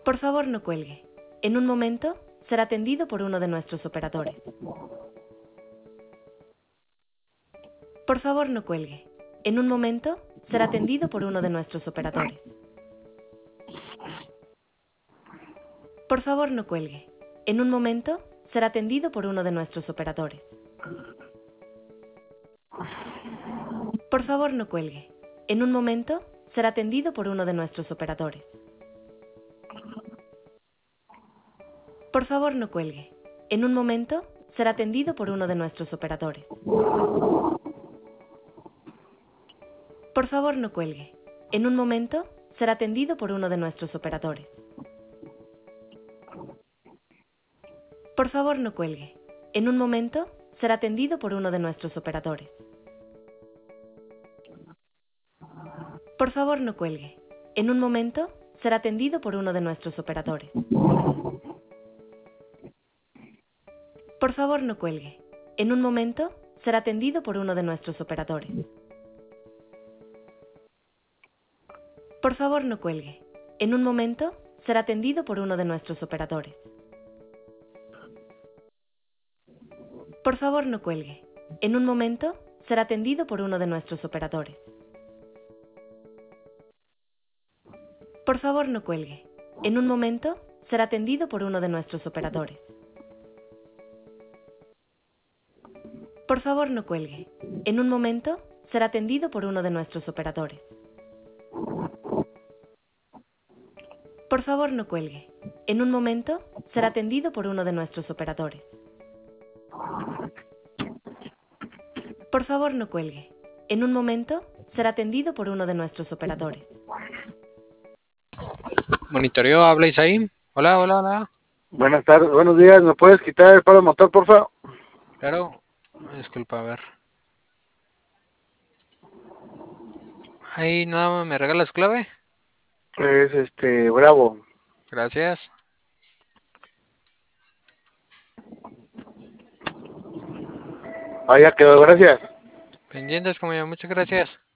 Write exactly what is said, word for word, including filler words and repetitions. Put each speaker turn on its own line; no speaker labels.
Por favor, no cuelgue. En un momento, será atendido por uno de nuestros operadores. Por favor, no cuelgue. En un momento, será atendido por uno de nuestros operadores. Por favor, no cuelgue. En un momento, será atendido por uno de nuestros operadores. Por favor, no cuelgue. En un momento, será atendido por uno de nuestros operadores. Por favor, no cuelgue. En un momento, será atendido por uno de nuestros operadores. Por favor, no cuelgue. En un momento, será atendido por uno de nuestros operadores. Por favor, no cuelgue. En un momento, será atendido por uno de nuestros operadores. Por favor, no cuelgue. En un momento, será atendido por uno de nuestros operadores. Por favor, no cuelgue. En un momento, será atendido por uno de nuestros operadores. Por favor, no cuelgue. En un momento, será atendido por uno de nuestros operadores. Por favor, no cuelgue. En un momento, será atendido por uno de nuestros operadores. Por favor, no cuelgue. En un momento, será atendido por uno de nuestros operadores. Por favor, no cuelgue. En un momento, será atendido por uno de nuestros operadores. Por favor, no cuelgue. En un momento, será atendido por uno de nuestros operadores. Por favor, no cuelgue. En un momento, será atendido por uno de nuestros operadores.
Monitoreo, habla Isaí. Hola, hola, hola.
Buenas tardes, buenos días. ¿Me puedes quitar el palo motor, por favor?
Claro. Disculpa, a ver. Ahí nada más me regalas clave.
Es este, Bravo.
Gracias.
Ah, ya quedó, gracias.
Pendientes, como ya, muchas gracias.